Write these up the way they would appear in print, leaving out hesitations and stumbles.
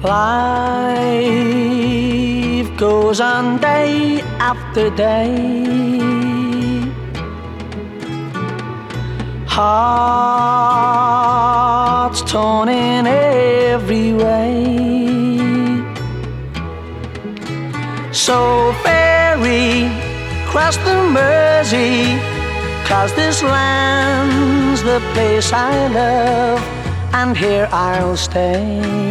Life goes on day after day. Hearts torn in every way. So ferry cross the Mersey, 'cause this land's the place I love, and here I'll stay.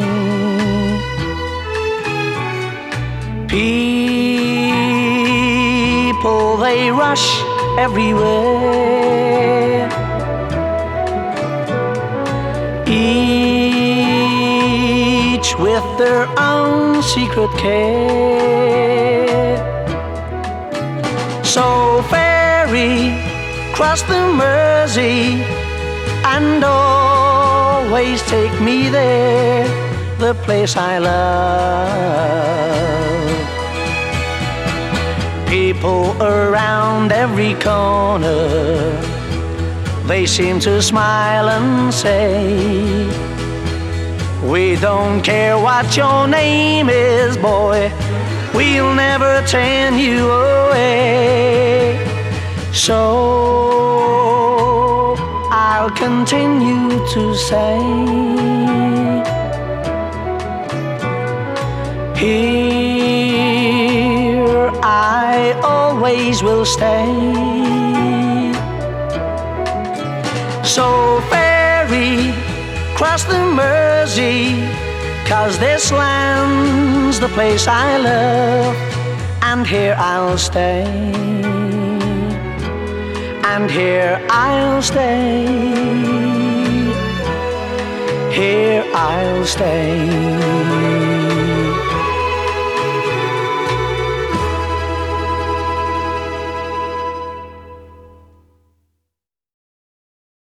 People, they rush everywhere, each with their own secret care. So ferry cross the Mersey and always take me there, the place I love. People around every corner, they seem to smile and say, we don't care what your name is, boy, we'll never turn you away. So I'll continue to say, here I always will stay. So ferry cross the Mersey, 'cause this land's the place I love, and here I'll stay, and here I'll stay, here I'll stay.